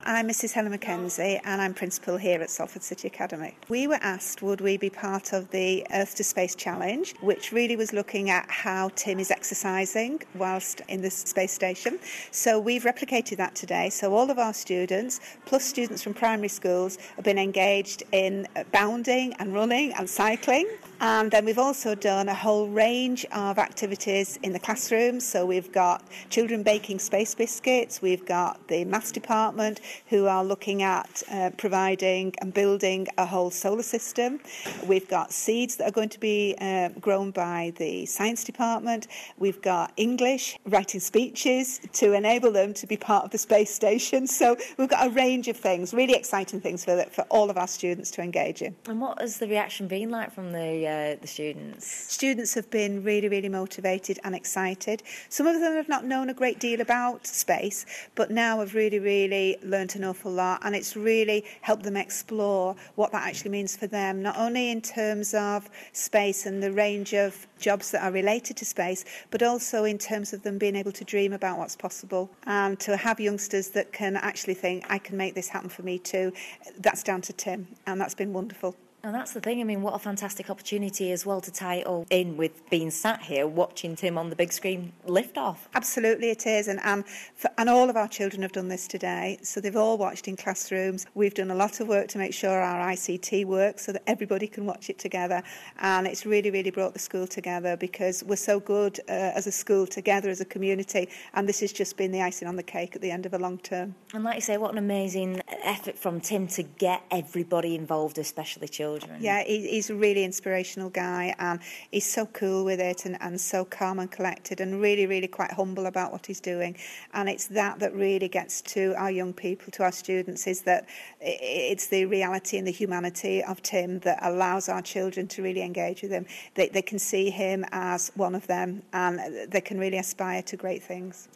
I'm Mrs. Helen Mackenzie and I'm Principal here at Salford City Academy. We were asked would we be part of the Earth to Space Challenge, which really was looking at how Tim is exercising whilst in the space station. So we've replicated that today. So all of our students, plus students from primary schools, have been engaged in bounding and running and cycling. And then we've also done a whole range of activities in the classrooms. So we've got children baking space biscuits, we've got the maths department who are looking at providing and building a whole solar system. We've got seeds that are going to be grown by the science department. We've got English, writing speeches to enable them to be part of the space station. So we've got a range of things, really exciting things for all of our students to engage in. And what has the reaction been like from the students? Students have been really, really motivated and excited. Some of them have not known a great deal about space, but now have really, really learned an awful lot, and it's really helped them explore what that actually means for them, not only in terms of space and the range of jobs that are related to space, but also in terms of them being able to dream about what's possible and to have youngsters that can actually think, I can make this happen for me too. That's down to Tim, and that's been wonderful. And that's the thing, I mean, what a fantastic opportunity as well to tie it all in with being sat here watching Tim on the big screen lift off. Absolutely it is, and all of our children have done this today, so they've all watched in classrooms. We've done a lot of work to make sure our ICT works so that everybody can watch it together, and it's really, really brought the school together because we're so good as a school together, as a community, and this has just been the icing on the cake at the end of a long term. And like you say, what an amazing effort from Tim to get everybody involved, especially children. Yeah, he's a really inspirational guy, and he's so cool with it and so calm and collected and really, really quite humble about what he's doing. And it's that really gets to our young people, to our students, is that it's the reality and the humanity of Tim that allows our children to really engage with him. They can see him as one of them, and they can really aspire to great things.